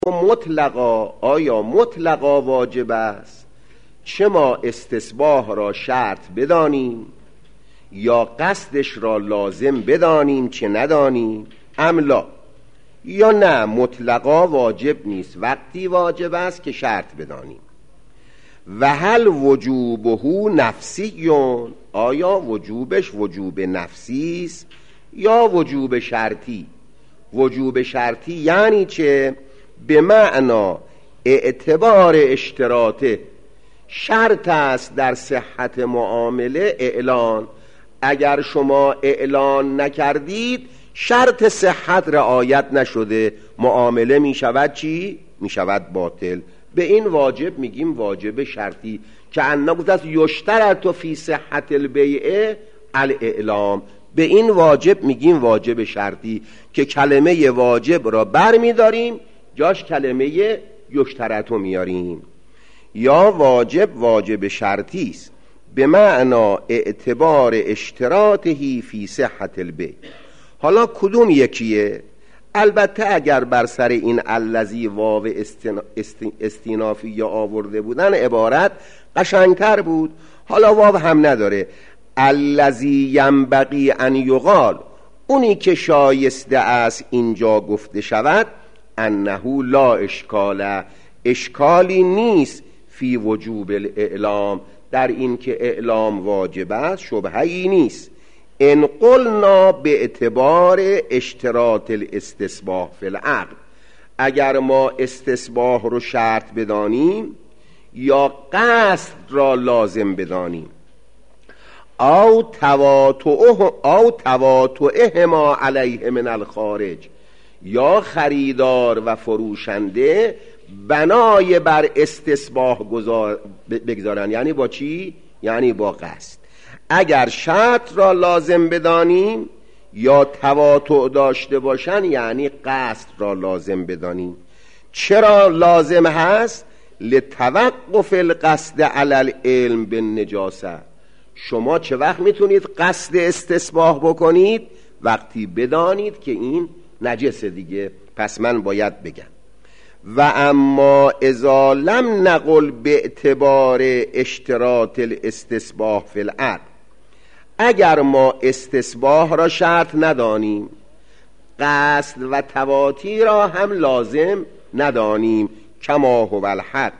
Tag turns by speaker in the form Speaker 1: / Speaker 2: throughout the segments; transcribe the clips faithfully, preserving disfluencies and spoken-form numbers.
Speaker 1: مطلقا، آیا مطلقا واجب است چه ما استصباح را شرط بدانیم یا قصدش را لازم بدانیم چه ندانیم؟ املا، یا نه مطلقا واجب نیست، وقتی واجب است که شرط بدانیم. و هل وجوبه نفسیون، آیا وجوبش وجوب نفسی است یا وجوب شرطی؟ وجوب شرطی یعنی چه؟ به معنا اعتبار اشتراطه، شرط است در صحت معامله اعلان. اگر شما اعلان نکردید شرط صحت رعایت نشده، معامله می شود چی؟ می شود باطل. به این واجب میگیم واجب شرطی که انا گفت است یشترط فی صحت البیع الاعلام. به این واجب میگیم واجب شرطی که کلمه واجب را بر میداریم جاش کلمه یشترط رو میاریم. یا واجب واجب شرطی است به معنا اعتبار اشتراطهی فی صحت البیع. حالا کدوم یکیه؟ البته اگر بر سر این الذی واو استینافی یا آورده بودن عبارت قشنگتر بود. حالا واو هم نداره. الذی ینبغی ان یقال، اونی که شایسته است اینجا گفته شود، انه لا اشکال، اشکالی نیست فی وجوب الاعلام، در این که اعلام واجب است شبهه‌ای نیست. ان قلنا به اعتبار اشتراط الاستصباح فی العقد، اگر ما استصباح رو شرط بدانیم یا قصد را لازم بدانیم، او تواطؤه او تواطؤهما علیه من الخارج، یا خریدار و فروشنده بنای بر استصباح بگذارن. یعنی با چی؟ یعنی با قصد. اگر شرط را لازم بدانیم یا تواطؤ داشته باشن یعنی قصد را لازم بدانیم. چرا لازم هست؟ لتوقف القصد علی العلم بالنجاسه. شما چه وقت میتونید قصد استصباح بکنید؟ وقتی بدانید که این نجسه دیگه. پس من باید بگم و اما اذا لم نقل به اعتبار اشتراط الاستصباح فی العقد، اگر ما استصباح را شرط ندانیم، قصد و تواطی را هم لازم ندانیم، کما هو الحق،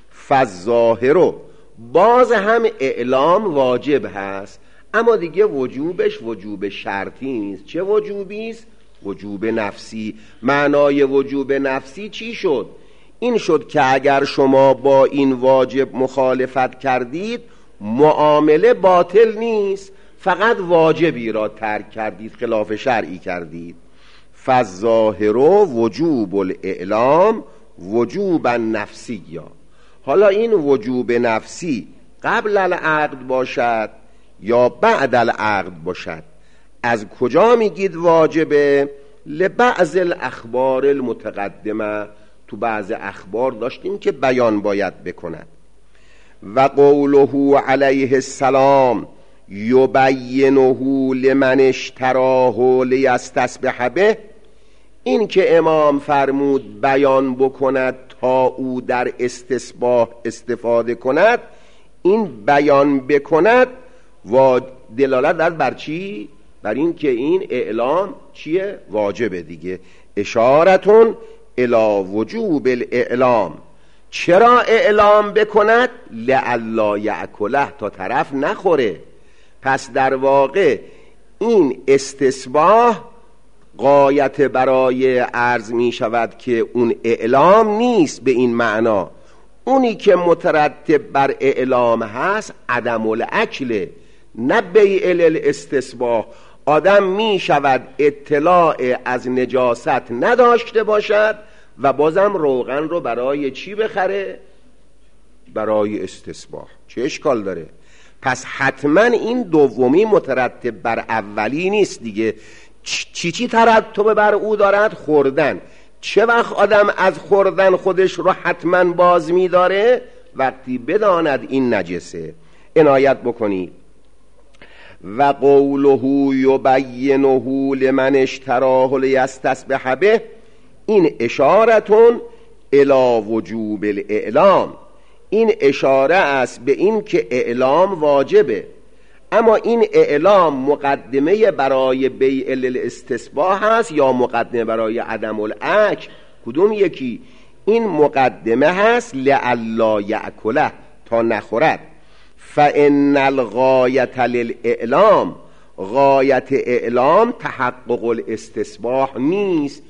Speaker 1: فالظاهر، باز هم اعلام واجب هست، اما دیگه وجوبش وجوب شرطی نیست. چه وجوبی است؟ وجوب نفسی. معنای وجوب نفسی چی شد؟ این شد که اگر شما با این واجب مخالفت کردید معامله باطل نیست، فقط واجبی را ترک کردید، خلاف شرعی کردید. فالظاهر وجوب الاعلام وجوبا نفسی. حالا این وجوب نفسی قبل العقد باشد یا بعد العقد باشد، از کجا میگید واجبه؟ لبعض الاخبار المتقدمه، تو بعض اخبار داشتیم که بیان باید بکند. و قوله علیه السلام یبینه لمن اشتراه لیستسبح به، این که امام فرمود بیان بکند تا او در استصباح استفاده کند، این بیان بکند و دلالت دارد بر چی؟ بر این که این اعلام چیه؟ واجبه دیگه. اشارتون الی وجوب الاعلام. چرا اعلام بکند؟ لئلا یأکله، تا طرف نخوره. پس در واقع این استصباح غایت برای عرض می شود که اون اعلام نیست به این معنا. اونی که مترتب بر اعلام هست عدم الاکل، نه بیع الاستصباح. آدم می شود اطلاع از نجاست نداشته باشد و بازم روغن رو برای چی بخره؟ برای استصباح. چه اشکال داره؟ پس حتما این دومی مترتب بر اولی نیست دیگه. چی چی ترتب بر او دارد؟ خوردن. چه وقت آدم از خوردن خودش رو حتما باز می داره؟ وقتی بداند این نجسه. عنایت بکنید. و قوله یبینه لمن اشتراه لیستسبح به، این اشارتون الی وجوب الاعلام. این اشاره است به این که اعلام واجبه، اما این اعلام مقدمه برای بیع الاستصباح هست یا مقدمه برای عدم الاکل؟ کدوم یکی؟ این مقدمه هست لئلا یأکله، تا نخورد. فإن الغایة للاعلام، غایت اعلام تحقق الاستصباح نیست.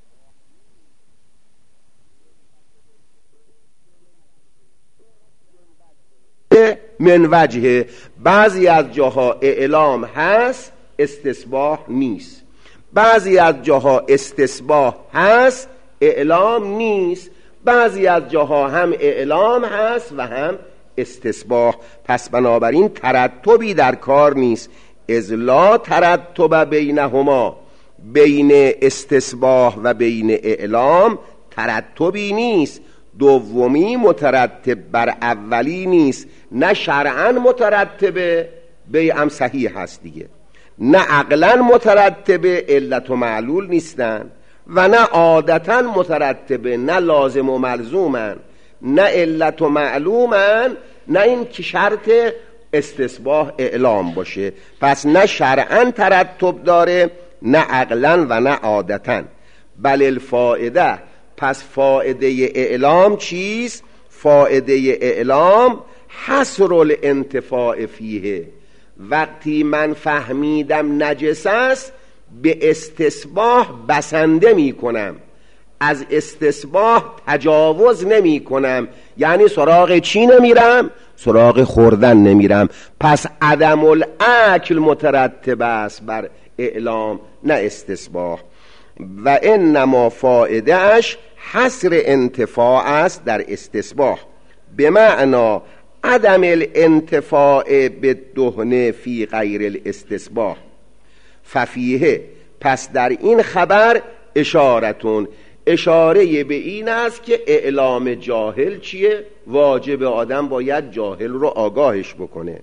Speaker 1: من وجه، بعضی از جاها اعلام هست استصباح نیست، بعضی از جاها استصباح هست اعلام نیست، بعضی از جاها هم اعلام هست و هم استصباح. پس بنابراین ترتبی در کار نیست. اذ لا ترتب بینهما، بین استصباح و بین اعلام ترتبی نیست. دومی مترتب بر اولی نیست، نه شرعا مترتبه، بیعم صحیح هست دیگه، نه عقلا مترتبه، علت و معلول نیستن، و نه عادتا مترتبه، نه لازم و ملزومن، نه علت و معلومن، نه این که شرط استصباح اعلام باشه. پس نه شرعا ترتب داره، نه عقلا و نه عادتا. بل الفائده، پس فائده اعلام چیست؟ فائده اعلام حصر الانتفاع فیه. وقتی من فهمیدم نجس است، به استصباح بسنده می کنم، از استصباح تجاوز نمی کنم، یعنی سراغ چی نمیرم؟ سراغ خوردن نمیرم. پس عدم الاکل مترتب است بر اعلام، نه استصباح. و انما فائده اش حصر انتفاع است در استصباح، به معنا عدم الانتفاع بالدهن فی غیر الاستصباح. ففیه، پس در این خبر اشارتون، اشاره به این است که اعلام جاهل چیه؟ واجب آدم باید جاهل رو آگاهش بکنه.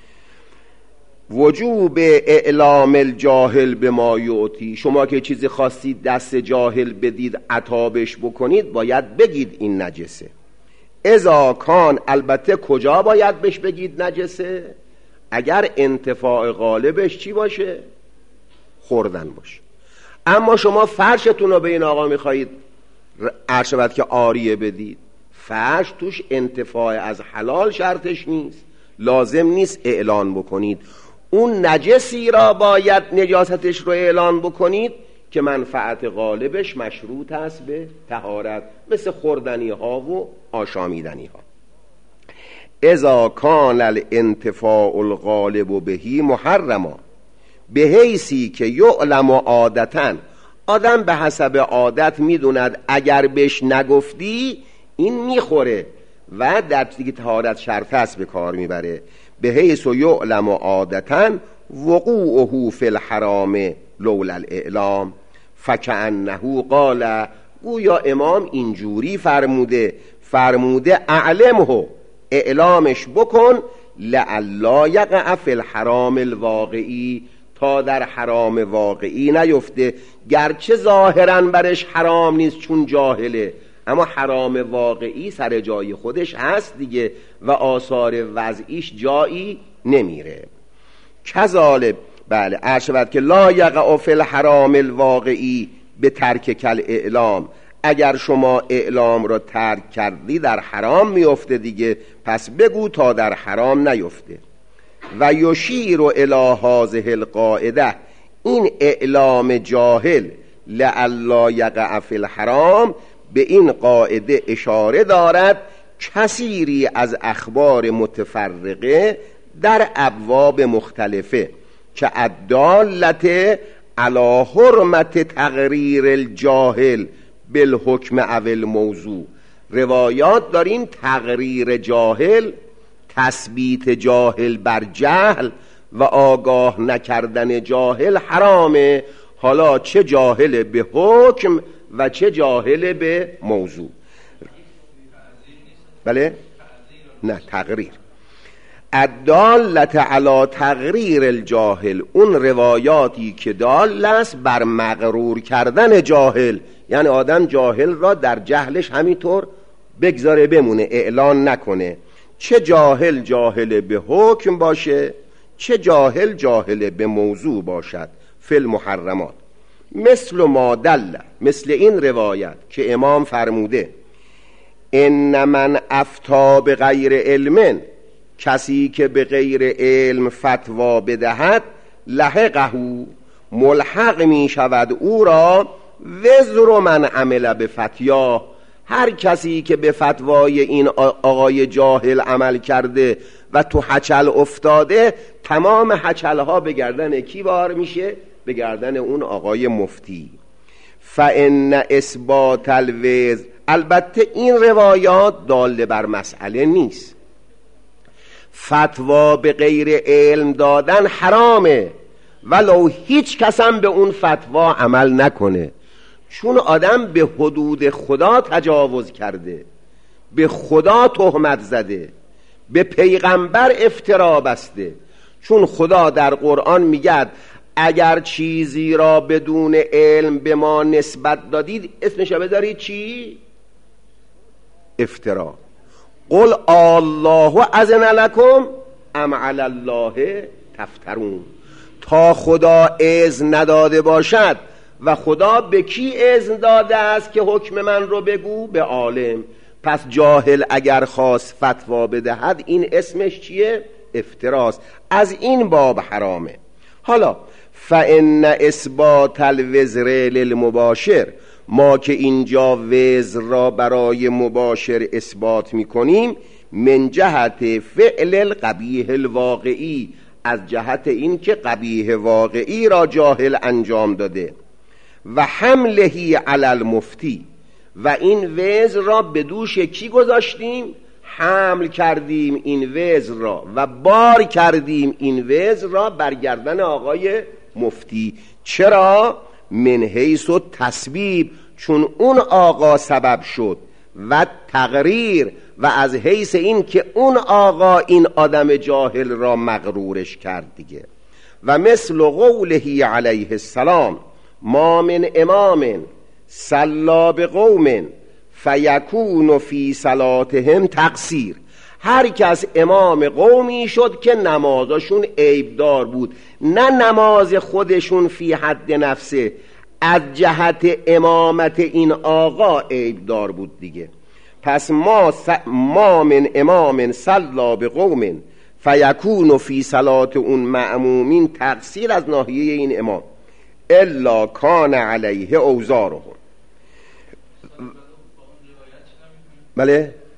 Speaker 1: وجوب اعلام الجاهل به ما یعطی، شما که چیزی خواستید دست جاهل بدید عطابش بکنید، باید بگید این نجسه. اذا کان، البته کجا باید بهش بگید نجسه؟ اگر انتفاع غالبش چی باشه؟ خوردن باشه. اما شما فرشتون رو به این آقا میخواهید عرشبت که آریه بدید، فرش توش انتفاع از حلال شرطش نیست، لازم نیست اعلان بکنید. اون نجسی را باید نجاستش رو اعلان بکنید که منفعت غالبش مشروط است به طهارت، مثل خوردنی ها و آشامیدنی ها. اذا کان الانتفاع الغالب بهی محرما، به حیثی که یعلم عادتاً، آدم به حسب عادت میدوند اگر بهش نگفتی این میخوره و در دیگه طهارت شرط است به کار میبره. به حیث یعلم عادتاً وقوعه فی الحرام لولا الاعلام فکأنه قال، گویا امام اینجوری فرموده فرموده اعلمه، اعلامش بکن، لعلا یقع فی الحرام الواقعی، تا در حرام واقعی نیفته. گرچه ظاهرا برش حرام نیست چون جاهله، اما حرام واقعی سر جای خودش هست دیگه و آثار وضعیش جایی نمیره. کذالک، بله عرشبت که لا یقع فی الحرام الواقعی به ترک کل اعلام، اگر شما اعلام را ترک کردی در حرام میفته دیگه، پس بگو تا در حرام نیفته. و یشیر الی هذه القاعده، این اعلام جاهل لعلا یقع فی الحرام، به این قاعده اشاره دارد کثیری از اخبار متفرقه در ابواب مختلفه که الدالت علی حرمت تقریر الجاهل بالحکم او الموضوع. روایات داریم تقریر جاهل، تثبیت جاهل بر جهل و آگاه نکردن جاهل حرامه، حالا چه جاهل به حکم و چه جاهل به موضوع. بله؟ نه، تقریر. الدالت علی تقریر الجاهل، اون روایاتی که دال است بر مغرور کردن جاهل، یعنی آدم جاهل را در جهلش همینطور بگذاره بمونه، اعلان نکنه. چه جاهل جاهل به حکم باشه، چه جاهل جاهل به موضوع باشد فی المحرمات. مثل ما دل، مثل این روایت که امام فرموده ان من افتا به غیر علم، کسی که به غیر علم فتوا بدهد لحقه، ملحق می شود او را وزر من عمل به فتیا، هر کسی که به فتوای این آقای جاهل عمل کرده و تو حچل افتاده، تمام حچل ها به گردن کی بار میشه؟ به گردن اون آقای مفتی. فان اثبات الوزر، البته این روایات داله بر مسئله نیست. فتوا به غیر علم دادن حرامه، ولو هیچ کسم به اون فتوا عمل نکنه، چون آدم به حدود خدا تجاوز کرده، به خدا تهمت زده، به پیغمبر افترا بسته. چون خدا در قرآن میگه اگر چیزی را بدون علم به ما نسبت دادید اسمش بذارید چی؟ افترا. قل الله اذن لکم ام علی الله تفترون. تا خدا اذن نداده باشد، و خدا به کی اذن داده است که حکم من رو بگو؟ به عالم. پس جاهل اگر خواست فتوا بدهد این اسمش چیه؟ افتراست. از این باب حرامه. حالا فان اثبات الوزر للمباشر، ما که اینجا وزر را برای مباشر اثبات میکنیم، من جهت فعل القبیح الواقعی، از جهت این که قبیح واقعی را جاهل انجام داده، و حملهی علی المفتی، و این وزر را به دوش کی گذاشتیم؟ حمل کردیم این وزر را و بار کردیم این وزر را بر گردن آقای مفتی. چرا؟ من حیث و تسبیب، چون اون آقا سبب شد، و تقریر، و از حیث این که اون آقا این آدم جاهل را مغرورش کرد دیگه. و مثل قوله علیه السلام ما من امام صلی بقوم فیکون فی صلاتهم تقصیر، هر کس امام قومی شد که نمازشون عیبدار بود، نه نماز خودشون فی حد نفسه، از جهت امامت این آقا عیبدار بود دیگه. پس ما, س... ما من امام صلی بقوم فیکون فی صلات اون مأمومین تقصیر از ناحیه این امام، الا کان علیه اوزارهم. بله